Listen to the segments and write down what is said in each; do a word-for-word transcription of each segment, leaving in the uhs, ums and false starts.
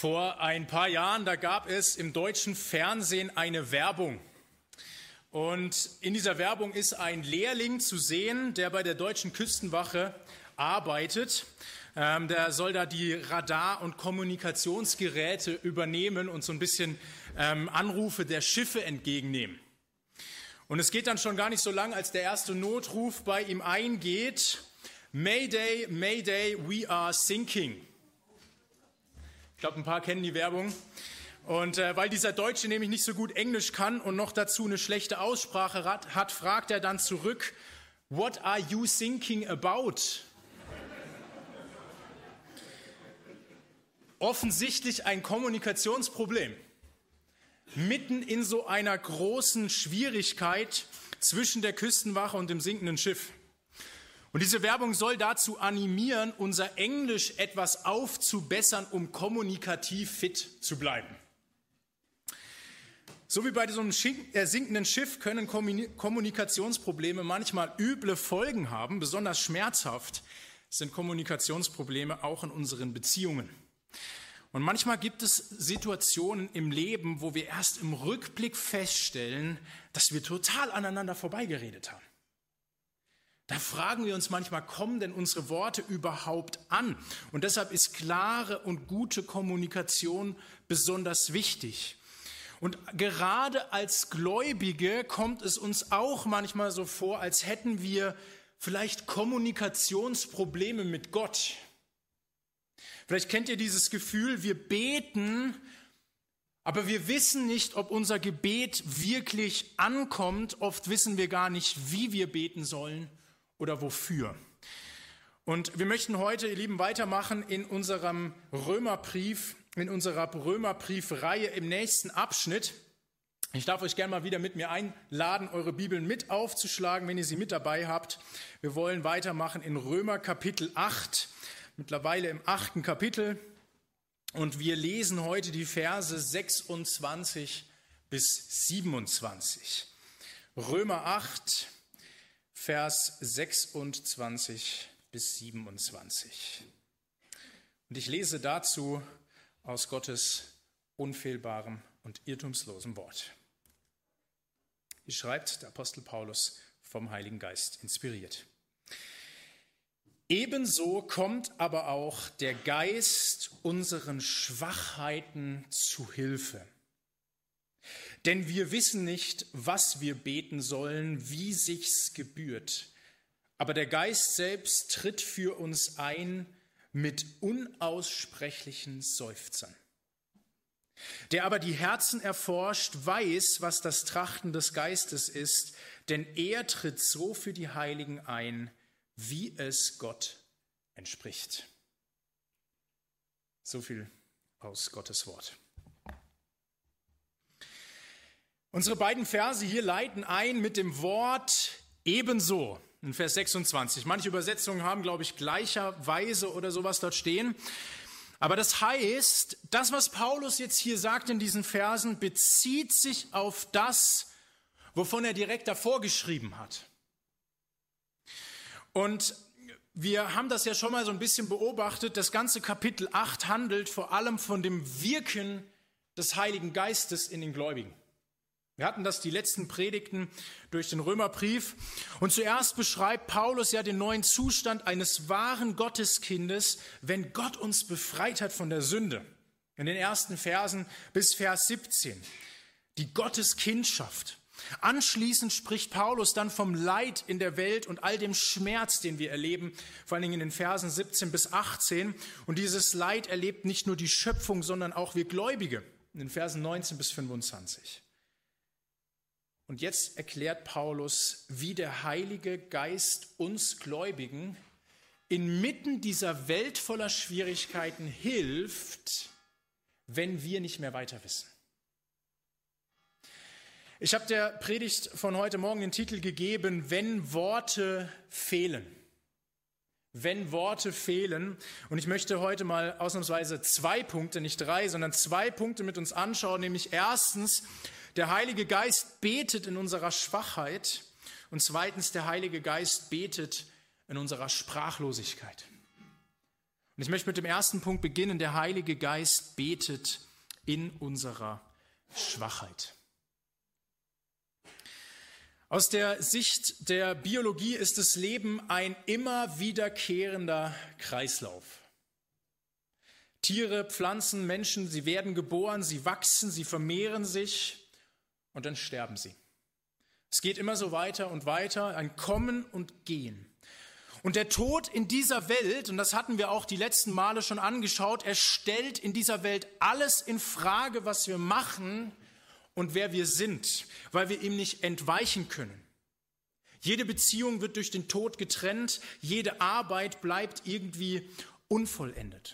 Vor ein paar Jahren, da gab es im deutschen Fernsehen eine Werbung. Und in dieser Werbung ist ein Lehrling zu sehen, der bei der deutschen Küstenwache arbeitet. Ähm, der soll da die Radar- und Kommunikationsgeräte übernehmen und so ein bisschen ähm, Anrufe der Schiffe entgegennehmen. Und es geht dann schon gar nicht so lang, als der erste Notruf bei ihm eingeht. Mayday, Mayday, we are sinking. Ich glaube, ein paar kennen die Werbung. Und äh, weil dieser Deutsche nämlich nicht so gut Englisch kann und noch dazu eine schlechte Aussprache hat, hat, fragt er dann zurück, What are you thinking about? Offensichtlich ein Kommunikationsproblem. Mitten in so einer großen Schwierigkeit zwischen der Küstenwache und dem sinkenden Schiff. Und diese Werbung soll dazu animieren, unser Englisch etwas aufzubessern, um kommunikativ fit zu bleiben. So wie bei so einem sinkenden Schiff können Kommunikationsprobleme manchmal üble Folgen haben, besonders schmerzhaft sind Kommunikationsprobleme auch in unseren Beziehungen. Und manchmal gibt es Situationen im Leben, wo wir erst im Rückblick feststellen, dass wir total aneinander vorbeigeredet haben. Da fragen wir uns manchmal, kommen denn unsere Worte überhaupt an? Und deshalb ist klare und gute Kommunikation besonders wichtig. Und gerade als Gläubige kommt es uns auch manchmal so vor, als hätten wir vielleicht Kommunikationsprobleme mit Gott. Vielleicht kennt ihr dieses Gefühl, wir beten, aber wir wissen nicht, ob unser Gebet wirklich ankommt. Oft wissen wir gar nicht, wie wir beten sollen oder wofür. Und wir möchten heute, ihr Lieben, weitermachen in unserem Römerbrief, in unserer Römerbriefreihe im nächsten Abschnitt. Ich darf euch gerne mal wieder mit mir einladen, eure Bibeln mit aufzuschlagen, wenn ihr sie mit dabei habt. Wir wollen weitermachen in Römer Kapitel acht, mittlerweile im achten Kapitel. Und wir lesen heute die Verse sechsundzwanzig bis siebenundzwanzig. Römer acht, Vers sechsundzwanzig bis siebenundzwanzig. Und ich lese dazu aus Gottes unfehlbarem und irrtumslosem Wort. Hier schreibt der Apostel Paulus, vom Heiligen Geist inspiriert. Ebenso kommt aber auch der Geist unseren Schwachheiten zu Hilfe. Denn wir wissen nicht, was wir beten sollen, wie sich's gebührt. Aber der Geist selbst tritt für uns ein mit unaussprechlichen Seufzern. Der aber die Herzen erforscht, weiß, was das Trachten des Geistes ist, denn er tritt so für die Heiligen ein, wie es Gott entspricht. So viel aus Gottes Wort. Unsere beiden Verse hier leiten ein mit dem Wort ebenso in Vers sechsundzwanzig. Manche Übersetzungen haben, glaube ich, gleicherweise oder sowas dort stehen. Aber das heißt, das, was Paulus jetzt hier sagt in diesen Versen, bezieht sich auf das, wovon er direkt davor geschrieben hat. Und wir haben das ja schon mal so ein bisschen beobachtet. Das ganze Kapitel acht handelt vor allem von dem Wirken des Heiligen Geistes in den Gläubigen. Wir hatten das die letzten Predigten durch den Römerbrief. Und zuerst beschreibt Paulus ja den neuen Zustand eines wahren Gotteskindes, wenn Gott uns befreit hat von der Sünde. In den ersten Versen bis Vers siebzehn. Die Gotteskindschaft. Anschließend spricht Paulus dann vom Leid in der Welt und all dem Schmerz, den wir erleben, vor allen Dingen in den Versen siebzehn bis achtzehn. Und dieses Leid erlebt nicht nur die Schöpfung, sondern auch wir Gläubige in den Versen neunzehn bis fünfundzwanzig. Und jetzt erklärt Paulus, wie der Heilige Geist uns Gläubigen inmitten dieser Welt voller Schwierigkeiten hilft, wenn wir nicht mehr weiter wissen. Ich habe der Predigt von heute Morgen den Titel gegeben, wenn Worte fehlen. Wenn Worte fehlen. Und ich möchte heute mal ausnahmsweise zwei Punkte, nicht drei, sondern zwei Punkte mit uns anschauen, nämlich erstens, der Heilige Geist betet in unserer Schwachheit und zweitens, der Heilige Geist betet in unserer Sprachlosigkeit. Und Und ich möchte mit dem ersten Punkt beginnen. Der Heilige Geist betet in unserer Schwachheit. Aus der Sicht der Biologie ist das Leben ein immer wiederkehrender Kreislauf. Tiere, Pflanzen, Menschen, sie werden geboren, sie wachsen, sie vermehren sich und dann sterben sie. Es geht immer so weiter und weiter, ein Kommen und Gehen. Und der Tod in dieser Welt, und das hatten wir auch die letzten Male schon angeschaut, er stellt in dieser Welt alles in Frage, was wir machen und wer wir sind, weil wir ihm nicht entweichen können. Jede Beziehung wird durch den Tod getrennt, jede Arbeit bleibt irgendwie unvollendet.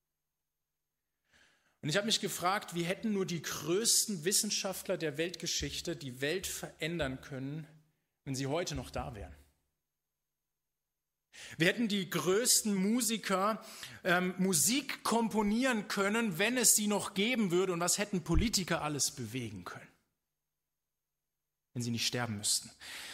Und ich habe mich gefragt, wie hätten nur die größten Wissenschaftler der Weltgeschichte die Welt verändern können, wenn sie heute noch da wären? Wir hätten die größten Musiker ähm, Musik komponieren können, wenn es sie noch geben würde. Und was hätten Politiker alles bewegen können, wenn sie nicht sterben müssten?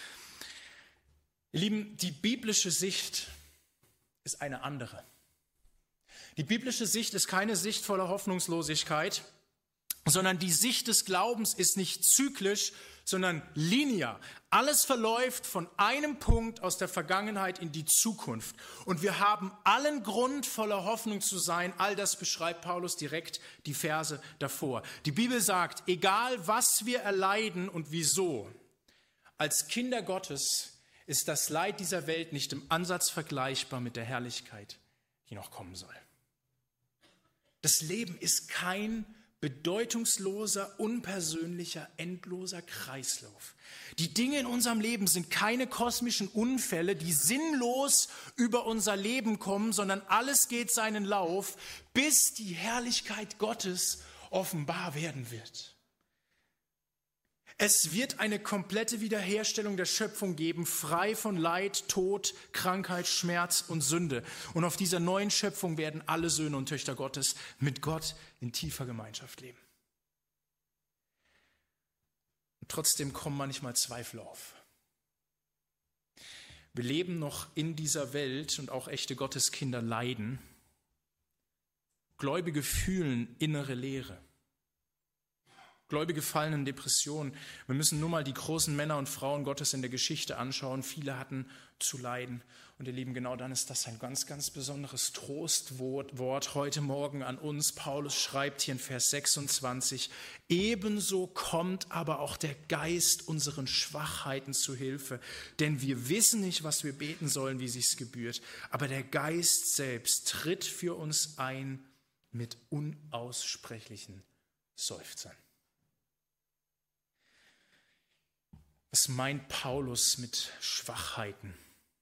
Ihr Lieben, die biblische Sicht ist eine andere. Die biblische Sicht ist keine Sicht voller Hoffnungslosigkeit, sondern die Sicht des Glaubens ist nicht zyklisch, sondern linear. Alles verläuft von einem Punkt aus der Vergangenheit in die Zukunft. Und wir haben allen Grund, voller Hoffnung zu sein. All das beschreibt Paulus direkt die Verse davor. Die Bibel sagt, egal was wir erleiden und wieso, als Kinder Gottes ist das Leid dieser Welt nicht im Ansatz vergleichbar mit der Herrlichkeit, die noch kommen soll. Das Leben ist kein bedeutungsloser, unpersönlicher, endloser Kreislauf. Die Dinge in unserem Leben sind keine kosmischen Unfälle, die sinnlos über unser Leben kommen, sondern alles geht seinen Lauf, bis die Herrlichkeit Gottes offenbar werden wird. Es wird eine komplette Wiederherstellung der Schöpfung geben, frei von Leid, Tod, Krankheit, Schmerz und Sünde. Und auf dieser neuen Schöpfung werden alle Söhne und Töchter Gottes mit Gott in tiefer Gemeinschaft leben. Und trotzdem kommen manchmal Zweifel auf. Wir leben noch in dieser Welt und auch echte Gotteskinder leiden. Gläubige fühlen innere Leere. Gläubige fallen in Depressionen. Wir müssen nur mal die großen Männer und Frauen Gottes in der Geschichte anschauen. Viele hatten zu leiden. Und ihr Lieben, genau dann ist das ein ganz, ganz besonderes Trostwort heute Morgen an uns. Paulus schreibt hier in Vers sechsundzwanzig, ebenso kommt aber auch der Geist unseren Schwachheiten zu Hilfe. Denn wir wissen nicht, was wir beten sollen, wie sich's gebührt. Aber der Geist selbst tritt für uns ein mit unaussprechlichen Seufzern. Was meint Paulus mit Schwachheiten?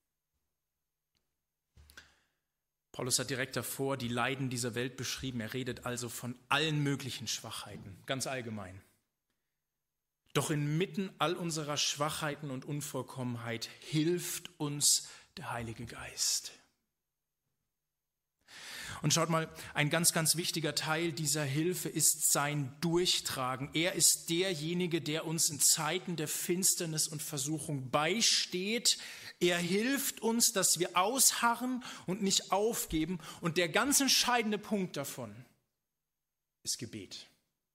Paulus hat direkt davor die Leiden dieser Welt beschrieben. Er redet also von allen möglichen Schwachheiten, ganz allgemein. Doch inmitten all unserer Schwachheiten und Unvollkommenheit hilft uns der Heilige Geist. Und schaut mal, ein ganz, ganz wichtiger Teil dieser Hilfe ist sein Durchtragen. Er ist derjenige, der uns in Zeiten der Finsternis und Versuchung beisteht. Er hilft uns, dass wir ausharren und nicht aufgeben. Und der ganz entscheidende Punkt davon ist Gebet.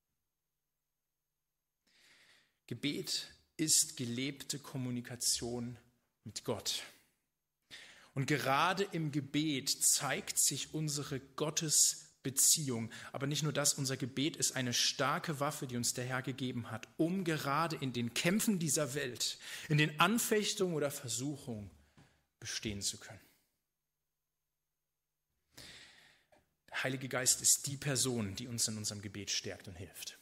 Gebet ist gelebte Kommunikation mit Gott. Und gerade im Gebet zeigt sich unsere Gottesbeziehung. Aber nicht nur das, unser Gebet ist eine starke Waffe, die uns der Herr gegeben hat, um gerade in den Kämpfen dieser Welt, in den Anfechtungen oder Versuchungen bestehen zu können. Der Heilige Geist ist die Person, die uns in unserem Gebet stärkt und hilft.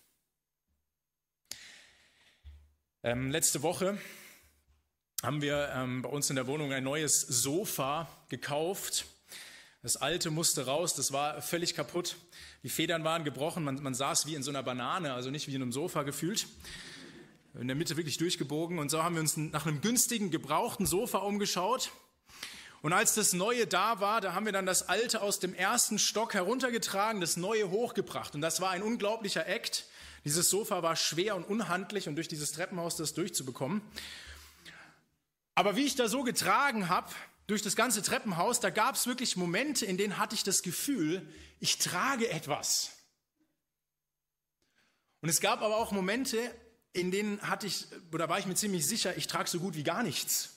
Ähm, letzte Woche haben wir ähm, bei uns in der Wohnung ein neues Sofa gekauft. Das alte musste raus, das war völlig kaputt. Die Federn waren gebrochen, man, man saß wie in so einer Banane, also nicht wie in einem Sofa gefühlt. In der Mitte wirklich durchgebogen. Und so haben wir uns nach einem günstigen, gebrauchten Sofa umgeschaut. Und als das Neue da war, da haben wir dann das Alte aus dem ersten Stock heruntergetragen, das Neue hochgebracht. Und das war ein unglaublicher Akt. Dieses Sofa war schwer und unhandlich und durch dieses Treppenhaus das durchzubekommen. Aber wie ich da so getragen habe, durch das ganze Treppenhaus, da gab es wirklich Momente, in denen hatte ich das Gefühl, ich trage etwas. Und es gab aber auch Momente, in denen hatte ich, oder war ich mir ziemlich sicher, ich trage so gut wie gar nichts.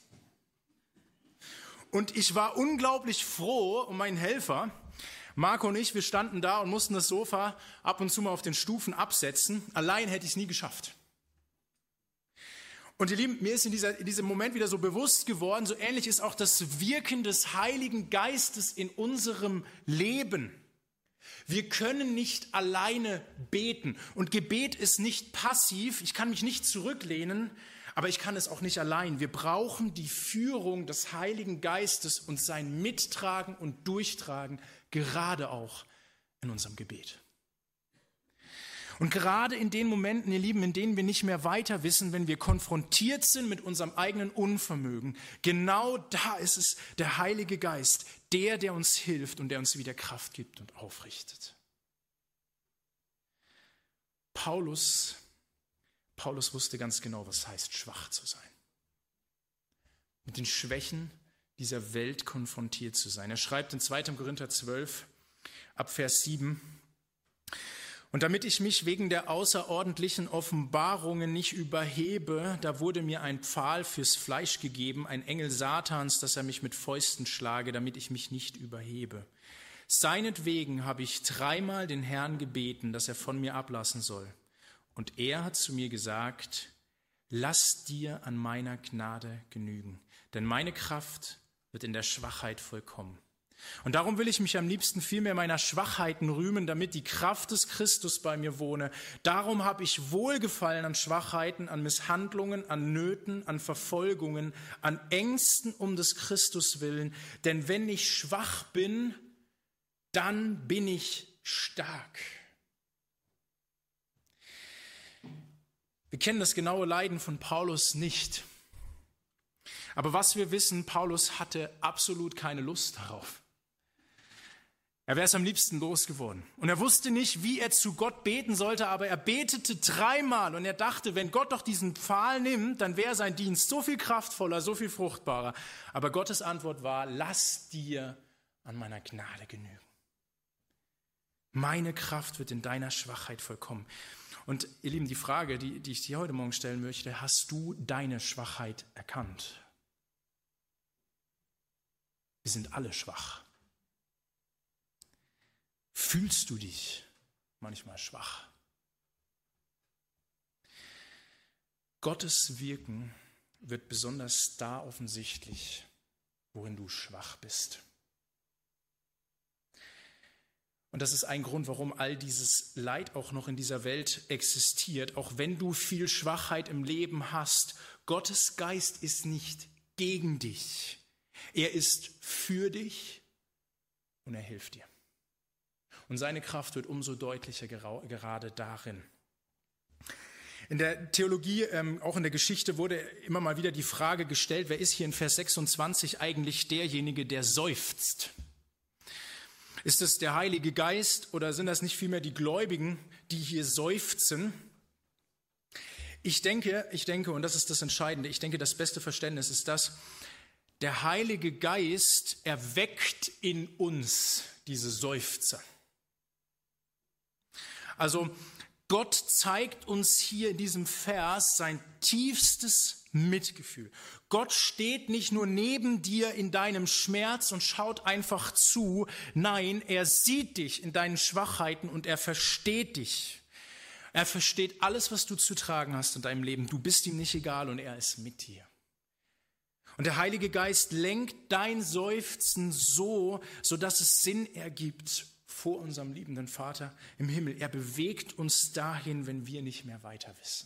Und ich war unglaublich froh um meinen Helfer. Marco und ich, wir standen da und mussten das Sofa ab und zu mal auf den Stufen absetzen. Allein hätte ich es nie geschafft. Und ihr Lieben, mir ist in, dieser, in diesem Moment wieder so bewusst geworden, so ähnlich ist auch das Wirken des Heiligen Geistes in unserem Leben. Wir können nicht alleine beten. Und Gebet ist nicht passiv. Ich kann mich nicht zurücklehnen, aber ich kann es auch nicht allein. Wir brauchen die Führung des Heiligen Geistes und sein Mittragen und Durchtragen, gerade auch in unserem Gebet. Und gerade in den Momenten, ihr Lieben, in denen wir nicht mehr weiter wissen, wenn wir konfrontiert sind mit unserem eigenen Unvermögen, genau da ist es der Heilige Geist, der, der uns hilft und der uns wieder Kraft gibt und aufrichtet. Paulus, Paulus wusste ganz genau, was es heißt, schwach zu sein. Mit den Schwächen dieser Welt konfrontiert zu sein. Er schreibt in zweiter Korinther zwölf, ab Vers sieben, und damit ich mich wegen der außerordentlichen Offenbarungen nicht überhebe, da wurde mir ein Pfahl fürs Fleisch gegeben, ein Engel Satans, dass er mich mit Fäusten schlage, damit ich mich nicht überhebe. Seinetwegen habe ich dreimal den Herrn gebeten, dass er von mir ablassen soll. Und er hat zu mir gesagt, lass dir an meiner Gnade genügen, denn meine Kraft wird in der Schwachheit vollkommen. Und darum will ich mich am liebsten vielmehr meiner Schwachheiten rühmen, damit die Kraft des Christus bei mir wohne. Darum habe ich Wohlgefallen an Schwachheiten, an Misshandlungen, an Nöten, an Verfolgungen, an Ängsten um des Christus willen. Denn wenn ich schwach bin, dann bin ich stark. Wir kennen das genaue Leiden von Paulus nicht. Aber was wir wissen, Paulus hatte absolut keine Lust darauf. Er wäre es am liebsten losgeworden. Und er wusste nicht, wie er zu Gott beten sollte, aber er betete dreimal und er dachte, wenn Gott doch diesen Pfahl nimmt, dann wäre sein Dienst so viel kraftvoller, so viel fruchtbarer. Aber Gottes Antwort war, lass dir an meiner Gnade genügen. Meine Kraft wird in deiner Schwachheit vollkommen. Und ihr Lieben, die Frage, die, die ich dir heute Morgen stellen möchte, hast du deine Schwachheit erkannt? Wir sind alle schwach. Fühlst du dich manchmal schwach? Gottes Wirken wird besonders da offensichtlich, worin du schwach bist. Und das ist ein Grund, warum all dieses Leid auch noch in dieser Welt existiert. Auch wenn du viel Schwachheit im Leben hast, Gottes Geist ist nicht gegen dich. Er ist für dich und er hilft dir. Und seine Kraft wird umso deutlicher gerade darin. In der Theologie, ähm, auch in der Geschichte, wurde immer mal wieder die Frage gestellt, wer ist hier in Vers sechsundzwanzig eigentlich derjenige, der seufzt? Ist es der Heilige Geist oder sind das nicht vielmehr die Gläubigen, die hier seufzen? Ich denke, ich denke, und das ist das Entscheidende, ich denke, das beste Verständnis ist das, der Heilige Geist erweckt in uns diese Seufzer. Also Gott zeigt uns hier in diesem Vers sein tiefstes Mitgefühl. Gott steht nicht nur neben dir in deinem Schmerz und schaut einfach zu. Nein, er sieht dich in deinen Schwachheiten und er versteht dich. Er versteht alles, was du zu tragen hast in deinem Leben. Du bist ihm nicht egal und er ist mit dir. Und der Heilige Geist lenkt dein Seufzen so, sodass es Sinn ergibt vor unserem liebenden Vater im Himmel. Er bewegt uns dahin, wenn wir nicht mehr weiter wissen.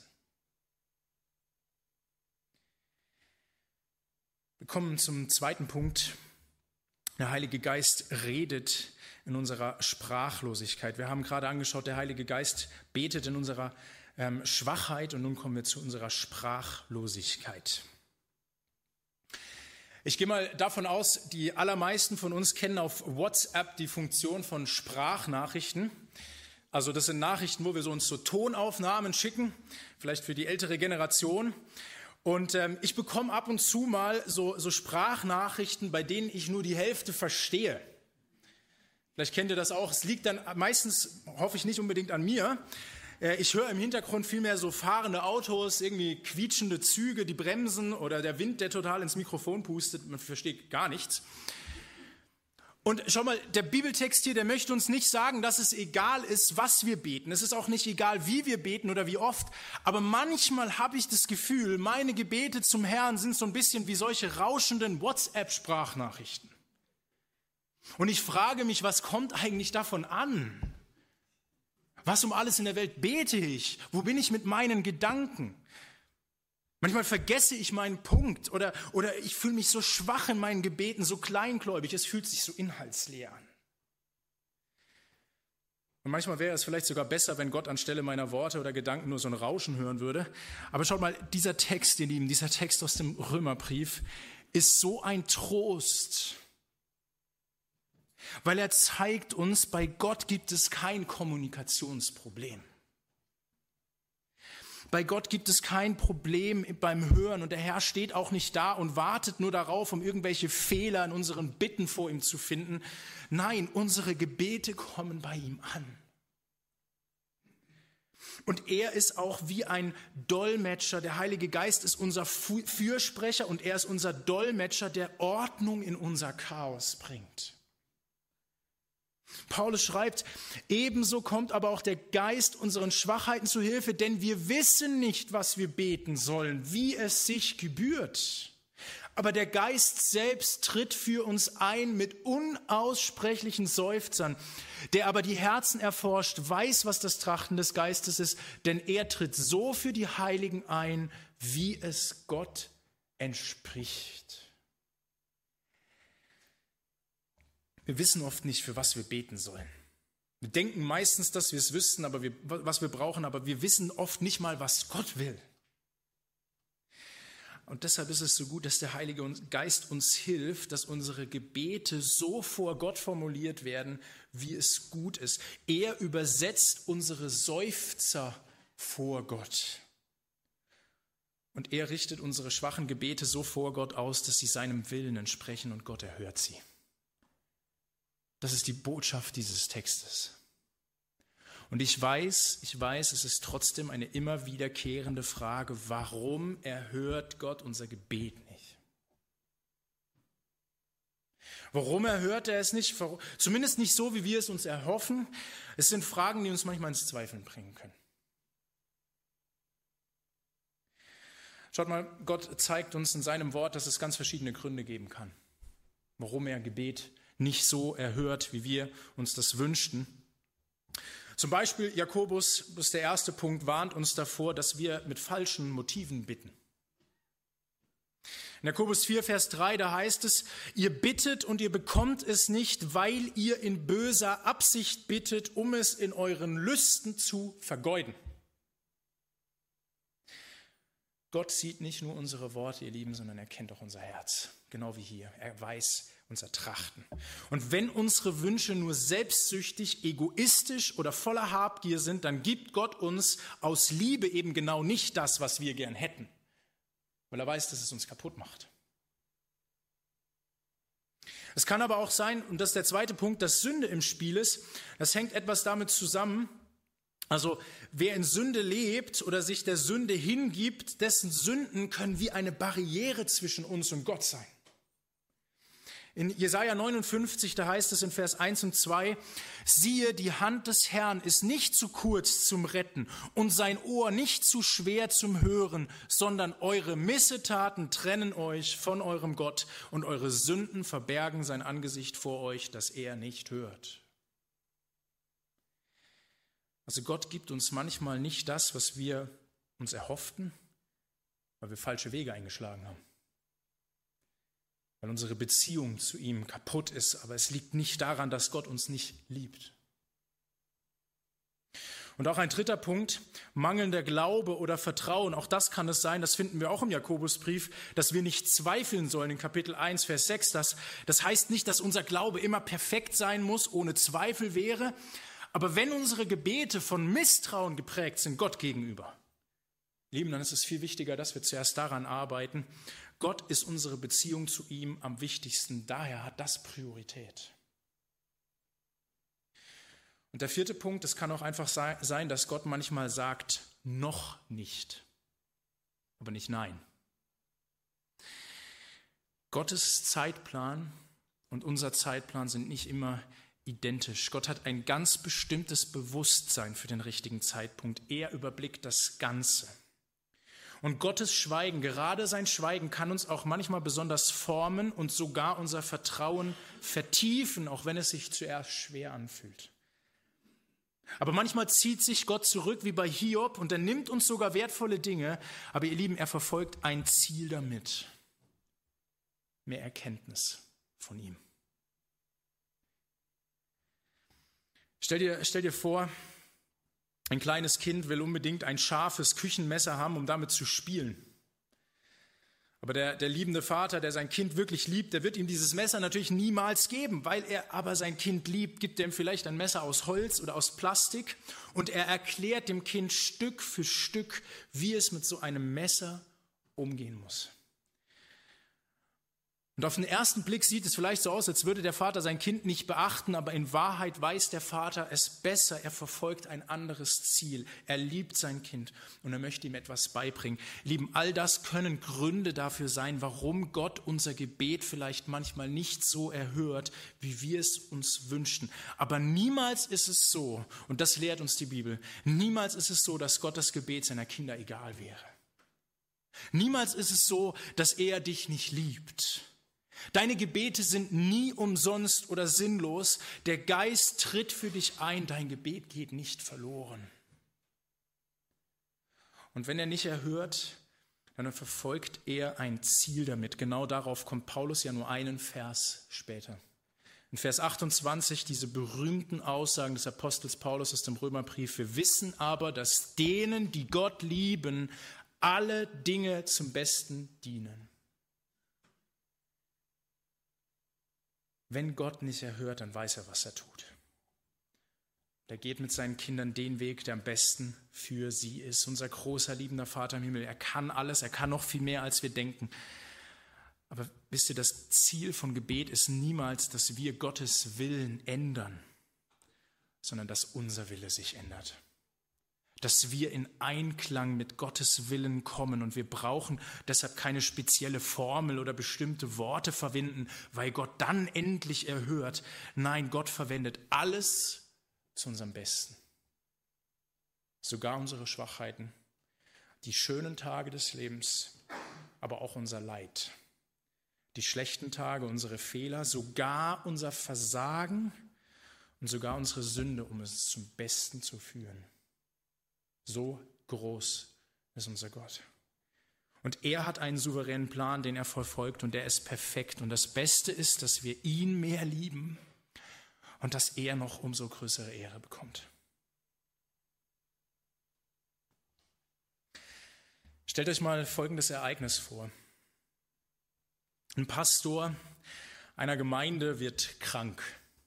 Wir kommen zum zweiten Punkt. Der Heilige Geist redet in unserer Sprachlosigkeit. Wir haben gerade angeschaut, der Heilige Geist betet in unserer ähm, Schwachheit und nun kommen wir zu unserer Sprachlosigkeit. Ich gehe mal davon aus, die allermeisten von uns kennen auf WhatsApp die Funktion von Sprachnachrichten. Also das sind Nachrichten, wo wir so uns so Tonaufnahmen schicken, vielleicht für die ältere Generation. Und ähm, ich bekomme ab und zu mal so, so Sprachnachrichten, bei denen ich nur die Hälfte verstehe. Vielleicht kennt ihr das auch. Es liegt dann meistens, hoffe ich, nicht unbedingt an mir. Äh, ich höre im Hintergrund vielmehr so fahrende Autos, irgendwie quietschende Züge, die bremsen oder der Wind, der total ins Mikrofon pustet. Man versteht gar nichts. Und schau mal, der Bibeltext hier, der möchte uns nicht sagen, dass es egal ist, was wir beten. Es ist auch nicht egal, wie wir beten oder wie oft. Aber manchmal habe ich das Gefühl, meine Gebete zum Herrn sind so ein bisschen wie solche rauschenden WhatsApp-Sprachnachrichten. Und ich frage mich, was kommt eigentlich davon an? Was um alles in der Welt bete ich? Wo bin ich mit meinen Gedanken? Manchmal vergesse ich meinen Punkt oder, oder ich fühle mich so schwach in meinen Gebeten, so kleingläubig, es fühlt sich so inhaltsleer an. Und manchmal wäre es vielleicht sogar besser, wenn Gott anstelle meiner Worte oder Gedanken nur so ein Rauschen hören würde. Aber schaut mal, dieser Text, ihr Lieben, dieser Text aus dem Römerbrief ist so ein Trost, weil er zeigt uns, bei Gott gibt es kein Kommunikationsproblem. Bei Gott gibt es kein Problem beim Hören und der Herr steht auch nicht da und wartet nur darauf, um irgendwelche Fehler in unseren Bitten vor ihm zu finden. Nein, unsere Gebete kommen bei ihm an. Und er ist auch wie ein Dolmetscher. Der Heilige Geist ist unser Fürsprecher und er ist unser Dolmetscher, der Ordnung in unser Chaos bringt. Paulus schreibt, ebenso kommt aber auch der Geist unseren Schwachheiten zu Hilfe, denn wir wissen nicht, was wir beten sollen, wie es sich gebührt. Aber der Geist selbst tritt für uns ein mit unaussprechlichen Seufzern. Der aber die Herzen erforscht, weiß, was das Trachten des Geistes ist, denn er tritt so für die Heiligen ein, wie es Gott entspricht. Wir wissen oft nicht, für was wir beten sollen. Wir denken meistens, dass wir es wüssten, aber wir, was wir brauchen, aber wir wissen oft nicht mal, was Gott will. Und deshalb ist es so gut, dass der Heilige Geist uns hilft, dass unsere Gebete so vor Gott formuliert werden, wie es gut ist. Er übersetzt unsere Seufzer vor Gott. Und er richtet unsere schwachen Gebete so vor Gott aus, dass sie seinem Willen entsprechen und Gott erhört sie. Das ist die Botschaft dieses Textes. Und ich weiß, ich weiß, es ist trotzdem eine immer wiederkehrende Frage, warum erhört Gott unser Gebet nicht? Warum erhört er es nicht? Zumindest nicht so, wie wir es uns erhoffen. Es sind Fragen, die uns manchmal ins Zweifeln bringen können. Schaut mal, Gott zeigt uns in seinem Wort, dass es ganz verschiedene Gründe geben kann, warum er Gebet nicht so erhört, wie wir uns das wünschten. Zum Beispiel Jakobus, das ist der erste Punkt, warnt uns davor, dass wir mit falschen Motiven bitten. In Jakobus vier, Vers drei, da heißt es, ihr bittet und ihr bekommt es nicht, weil ihr in böser Absicht bittet, um es in euren Lüsten zu vergeuden. Gott sieht nicht nur unsere Worte, ihr Lieben, sondern er kennt auch unser Herz. Genau wie hier. Er weiß unser Trachten. Und wenn unsere Wünsche nur selbstsüchtig, egoistisch oder voller Habgier sind, dann gibt Gott uns aus Liebe eben genau nicht das, was wir gern hätten. Weil er weiß, dass es uns kaputt macht. Es kann aber auch sein, und das ist der zweite Punkt, dass Sünde im Spiel ist. Das hängt etwas damit zusammen. Also wer in Sünde lebt oder sich der Sünde hingibt, dessen Sünden können wie eine Barriere zwischen uns und Gott sein. In Jesaja neunundfünfzig, da heißt es in Vers eins und zwei, siehe, die Hand des Herrn ist nicht zu kurz zum Retten und sein Ohr nicht zu schwer zum Hören, sondern eure Missetaten trennen euch von eurem Gott und eure Sünden verbergen sein Angesicht vor euch, dass er nicht hört. Also Gott gibt uns manchmal nicht das, was wir uns erhofften, weil wir falsche Wege eingeschlagen haben. Weil unsere Beziehung zu ihm kaputt ist, aber es liegt nicht daran, dass Gott uns nicht liebt. Und auch ein dritter Punkt, mangelnder Glaube oder Vertrauen, auch das kann es sein, das finden wir auch im Jakobusbrief, dass wir nicht zweifeln sollen in Kapitel eins, Vers sechs. Das, das heißt nicht, dass unser Glaube immer perfekt sein muss, ohne Zweifel wäre, aber wenn unsere Gebete von Misstrauen geprägt sind Gott gegenüber, Lieben, dann ist es viel wichtiger, dass wir zuerst daran arbeiten. Gott ist unsere Beziehung zu ihm am wichtigsten. Daher hat das Priorität. Und der vierte Punkt, es kann auch einfach sein, dass Gott manchmal sagt, noch nicht, aber nicht nein. Gottes Zeitplan und unser Zeitplan sind nicht immer identisch. Gott hat ein ganz bestimmtes Bewusstsein für den richtigen Zeitpunkt. Er überblickt das Ganze. Und Gottes Schweigen, gerade sein Schweigen, kann uns auch manchmal besonders formen und sogar unser Vertrauen vertiefen, auch wenn es sich zuerst schwer anfühlt. Aber manchmal zieht sich Gott zurück wie bei Hiob und er nimmt uns sogar wertvolle Dinge, aber ihr Lieben, er verfolgt ein Ziel damit. Mehr Erkenntnis von ihm. Stell dir, stell dir vor, ein kleines Kind will unbedingt ein scharfes Küchenmesser haben, um damit zu spielen. Aber der, der liebende Vater, der sein Kind wirklich liebt, der wird ihm dieses Messer natürlich niemals geben. Weil er aber sein Kind liebt, gibt er ihm vielleicht ein Messer aus Holz oder aus Plastik und er erklärt dem Kind Stück für Stück, wie es mit so einem Messer umgehen muss. Und auf den ersten Blick sieht es vielleicht so aus, als würde der Vater sein Kind nicht beachten, aber in Wahrheit weiß der Vater es besser. Er verfolgt ein anderes Ziel. Er liebt sein Kind und er möchte ihm etwas beibringen. Lieben, all das können Gründe dafür sein, warum Gott unser Gebet vielleicht manchmal nicht so erhört, wie wir es uns wünschten. Aber niemals ist es so, und das lehrt uns die Bibel, niemals ist es so, dass Gott das Gebet seiner Kinder egal wäre. Niemals ist es so, dass er dich nicht liebt. Deine Gebete sind nie umsonst oder sinnlos. Der Geist tritt für dich ein. Dein Gebet geht nicht verloren. Und wenn er nicht erhört, dann verfolgt er ein Ziel damit. Genau darauf kommt Paulus ja nur einen Vers später. In Vers achtundzwanzig diese berühmten Aussagen des Apostels Paulus aus dem Römerbrief. Wir wissen aber, dass denen, die Gott lieben, alle Dinge zum Besten dienen. Wenn Gott nicht erhört, dann weiß er, was er tut. Er geht mit seinen Kindern den Weg, der am besten für sie ist. Unser großer, liebender Vater im Himmel, er kann alles, er kann noch viel mehr, als wir denken. Aber wisst ihr, das Ziel von Gebet ist niemals, dass wir Gottes Willen ändern, sondern dass unser Wille sich ändert. Dass wir in Einklang mit Gottes Willen kommen und wir brauchen deshalb keine spezielle Formel oder bestimmte Worte verwenden, weil Gott dann endlich erhört. Nein, Gott verwendet alles zu unserem Besten. Sogar unsere Schwachheiten, die schönen Tage des Lebens, aber auch unser Leid. Die schlechten Tage, unsere Fehler, sogar unser Versagen und sogar unsere Sünde, um es zum Besten zu führen. So groß ist unser Gott. Und er hat einen souveränen Plan, den er verfolgt und der ist perfekt. Und das Beste ist, dass wir ihn mehr lieben und dass er noch umso größere Ehre bekommt. Stellt euch mal folgendes Ereignis vor. Ein Pastor einer Gemeinde wird krank.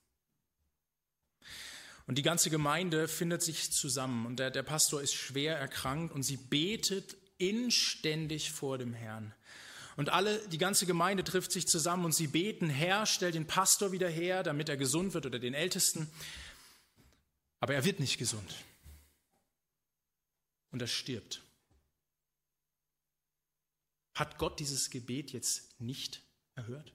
Und die ganze Gemeinde findet sich zusammen und der, der Pastor ist schwer erkrankt und sie betet inständig vor dem Herrn. Und alle, die ganze Gemeinde trifft sich zusammen und sie beten, Herr, stell den Pastor wieder her, damit er gesund wird oder den Ältesten. Aber er wird nicht gesund. Und er stirbt. Hat Gott dieses Gebet jetzt nicht erhört?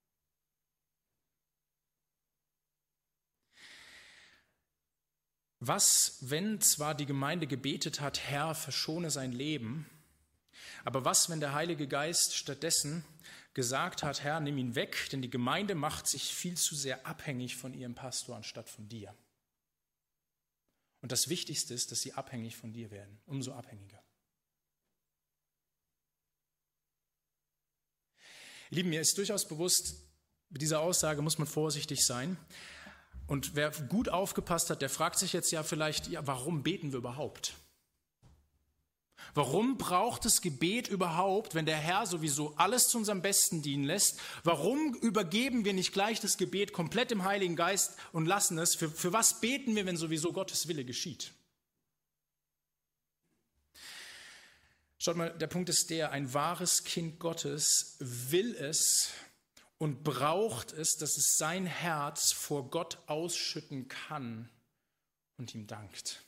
Was, wenn zwar die Gemeinde gebetet hat, Herr, verschone sein Leben, aber was, wenn der Heilige Geist stattdessen gesagt hat, Herr, nimm ihn weg, denn die Gemeinde macht sich viel zu sehr abhängig von ihrem Pastor anstatt von dir. Und das Wichtigste ist, dass sie abhängig von dir werden, umso abhängiger. Ihr Lieben, mir ist durchaus bewusst, mit dieser Aussage muss man vorsichtig sein. Und wer gut aufgepasst hat, der fragt sich jetzt ja vielleicht, ja, warum beten wir überhaupt? Warum braucht es Gebet überhaupt, wenn der Herr sowieso alles zu unserem Besten dienen lässt? Warum übergeben wir nicht gleich das Gebet komplett dem Heiligen Geist und lassen es? Für, für was beten wir, wenn sowieso Gottes Wille geschieht? Schaut mal, der Punkt ist der, ein wahres Kind Gottes will es und braucht es, dass es sein Herz vor Gott ausschütten kann und ihm dankt.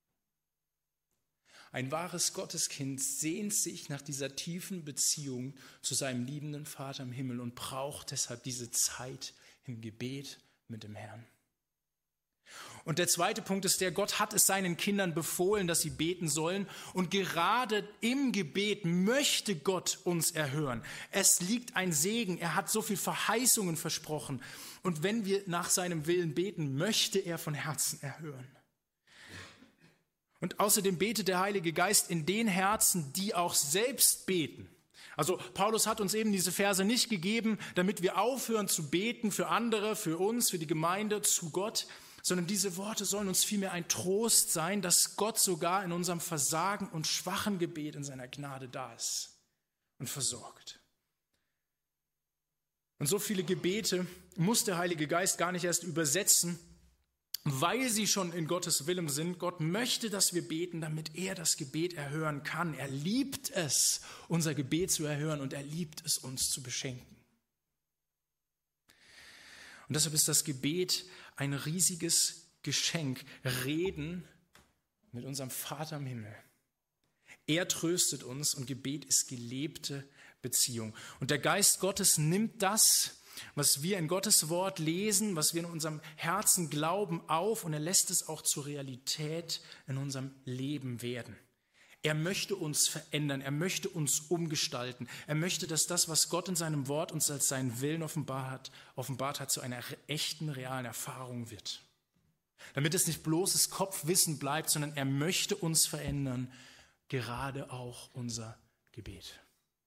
Ein wahres Gotteskind sehnt sich nach dieser tiefen Beziehung zu seinem liebenden Vater im Himmel und braucht deshalb diese Zeit im Gebet mit dem Herrn. Und der zweite Punkt ist der, Gott hat es seinen Kindern befohlen, dass sie beten sollen. Und gerade im Gebet möchte Gott uns erhören. Es liegt ein Segen, er hat so viel Verheißungen versprochen. Und wenn wir nach seinem Willen beten, möchte er von Herzen erhören. Und außerdem betet der Heilige Geist in den Herzen, die auch selbst beten. Also Paulus hat uns eben diese Verse nicht gegeben, damit wir aufhören zu beten für andere, für uns, für die Gemeinde, zu Gott, sondern diese Worte sollen uns vielmehr ein Trost sein, dass Gott sogar in unserem Versagen und schwachen Gebet in seiner Gnade da ist und versorgt. Und so viele Gebete muss der Heilige Geist gar nicht erst übersetzen, weil sie schon in Gottes Willen sind. Gott möchte, dass wir beten, damit er das Gebet erhören kann. Er liebt es, unser Gebet zu erhören, und er liebt es, uns zu beschenken. Und deshalb ist das Gebet ein riesiges Geschenk. Reden mit unserem Vater im Himmel. Er tröstet uns und Gebet ist gelebte Beziehung. Und der Geist Gottes nimmt das, was wir in Gottes Wort lesen, was wir in unserem Herzen glauben, auf, und er lässt es auch zur Realität in unserem Leben werden. Er möchte uns verändern, er möchte uns umgestalten. Er möchte, dass das, was Gott in seinem Wort uns als seinen Willen offenbart hat, offenbart hat, zu einer echten, realen Erfahrung wird. Damit es nicht bloßes Kopfwissen bleibt, sondern er möchte uns verändern, gerade auch unser Gebet.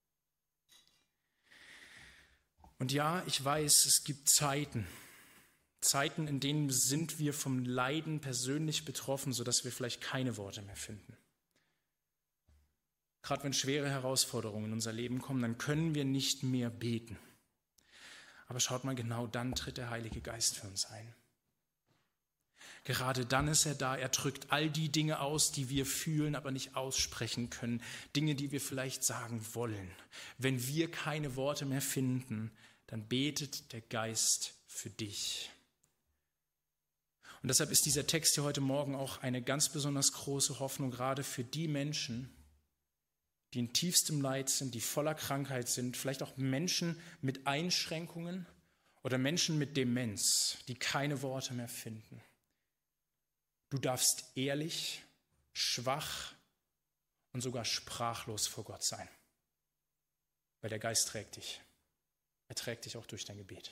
Und ja, ich weiß, es gibt Zeiten, Zeiten, in denen sind wir vom Leiden persönlich betroffen, sodass wir vielleicht keine Worte mehr finden. Gerade wenn schwere Herausforderungen in unser Leben kommen, dann können wir nicht mehr beten. Aber schaut mal, genau dann tritt der Heilige Geist für uns ein. Gerade dann ist er da, er drückt all die Dinge aus, die wir fühlen, aber nicht aussprechen können. Dinge, die wir vielleicht sagen wollen. Wenn wir keine Worte mehr finden, dann betet der Geist für dich. Und deshalb ist dieser Text hier heute Morgen auch eine ganz besonders große Hoffnung, gerade für die Menschen, die in tiefstem Leid sind, die voller Krankheit sind, vielleicht auch Menschen mit Einschränkungen oder Menschen mit Demenz, die keine Worte mehr finden. Du darfst ehrlich, schwach und sogar sprachlos vor Gott sein, weil der Geist trägt dich. Er trägt dich auch durch dein Gebet.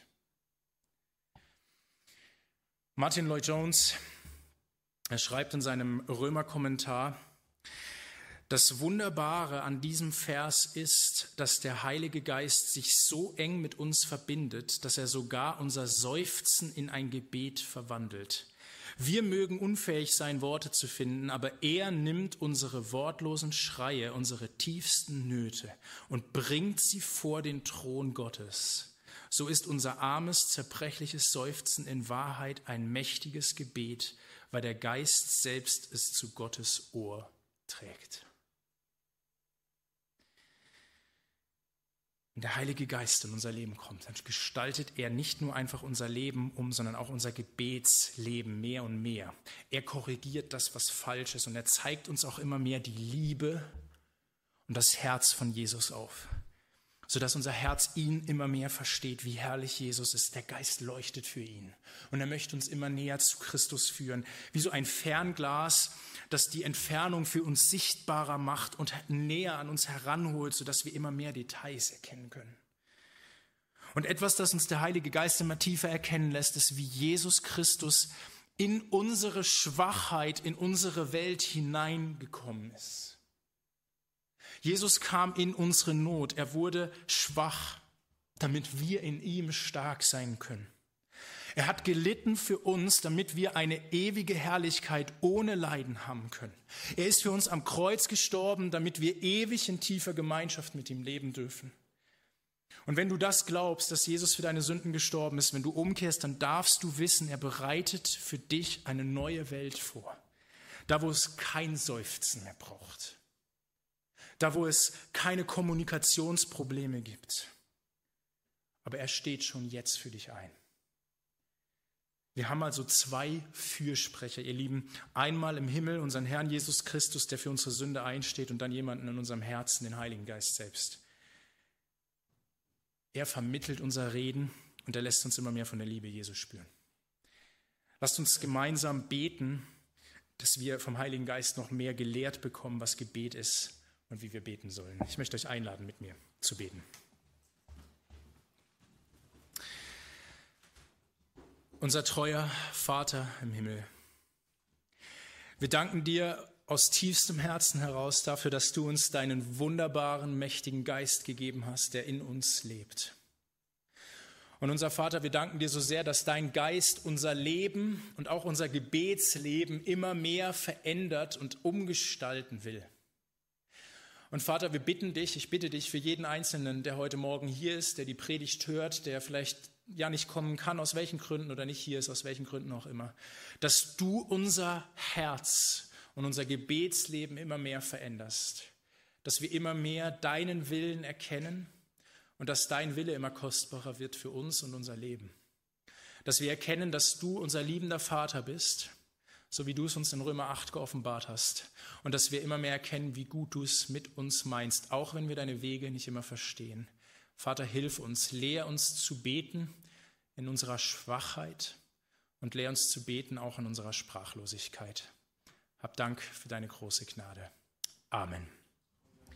Martin Lloyd-Jones, er schreibt in seinem Römer-Kommentar: Das Wunderbare an diesem Vers ist, dass der Heilige Geist sich so eng mit uns verbindet, dass er sogar unser Seufzen in ein Gebet verwandelt. Wir mögen unfähig sein, Worte zu finden, aber er nimmt unsere wortlosen Schreie, unsere tiefsten Nöte und bringt sie vor den Thron Gottes. So ist unser armes, zerbrechliches Seufzen in Wahrheit ein mächtiges Gebet, weil der Geist selbst es zu Gottes Ohr trägt. Wenn der Heilige Geist in unser Leben kommt, dann gestaltet er nicht nur einfach unser Leben um, sondern auch unser Gebetsleben mehr und mehr. Er korrigiert das, was falsch ist, und er zeigt uns auch immer mehr die Liebe und das Herz von Jesus auf, sodass unser Herz ihn immer mehr versteht, wie herrlich Jesus ist. Der Geist leuchtet für ihn und er möchte uns immer näher zu Christus führen, wie so ein Fernglas, das die Entfernung für uns sichtbarer macht und näher an uns heranholt, sodass wir immer mehr Details erkennen können. Und etwas, das uns der Heilige Geist immer tiefer erkennen lässt, ist, wie Jesus Christus in unsere Schwachheit, in unsere Welt hineingekommen ist. Jesus kam in unsere Not, er wurde schwach, damit wir in ihm stark sein können. Er hat gelitten für uns, damit wir eine ewige Herrlichkeit ohne Leiden haben können. Er ist für uns am Kreuz gestorben, damit wir ewig in tiefer Gemeinschaft mit ihm leben dürfen. Und wenn du das glaubst, dass Jesus für deine Sünden gestorben ist, wenn du umkehrst, dann darfst du wissen, er bereitet für dich eine neue Welt vor. Da, wo es kein Seufzen mehr braucht. da wo es keine Kommunikationsprobleme gibt. Aber er steht schon jetzt für dich ein. Wir haben also zwei Fürsprecher, ihr Lieben. Einmal im Himmel unseren Herrn Jesus Christus, der für unsere Sünde einsteht, und dann jemanden in unserem Herzen, den Heiligen Geist selbst. Er vermittelt unser Reden und er lässt uns immer mehr von der Liebe Jesu spüren. Lasst uns gemeinsam beten, dass wir vom Heiligen Geist noch mehr gelehrt bekommen, was Gebet ist und wie wir beten sollen. Ich möchte euch einladen, mit mir zu beten. Unser treuer Vater im Himmel, wir danken dir aus tiefstem Herzen heraus dafür, dass du uns deinen wunderbaren, mächtigen Geist gegeben hast, der in uns lebt. Und unser Vater, wir danken dir so sehr, dass dein Geist unser Leben und auch unser Gebetsleben immer mehr verändert und umgestalten will. Und Vater, wir bitten dich, ich bitte dich für jeden Einzelnen, der heute Morgen hier ist, der die Predigt hört, der vielleicht ja nicht kommen kann, aus welchen Gründen, oder nicht hier ist, aus welchen Gründen auch immer, dass du unser Herz und unser Gebetsleben immer mehr veränderst, dass wir immer mehr deinen Willen erkennen und dass dein Wille immer kostbarer wird für uns und unser Leben. Dass wir erkennen, dass du unser liebender Vater bist, so wie du es uns in Römer acht geoffenbart hast, und dass wir immer mehr erkennen, wie gut du es mit uns meinst, auch wenn wir deine Wege nicht immer verstehen. Vater, hilf uns, lehr uns zu beten in unserer Schwachheit und lehr uns zu beten auch in unserer Sprachlosigkeit. Hab Dank für deine große Gnade. Amen.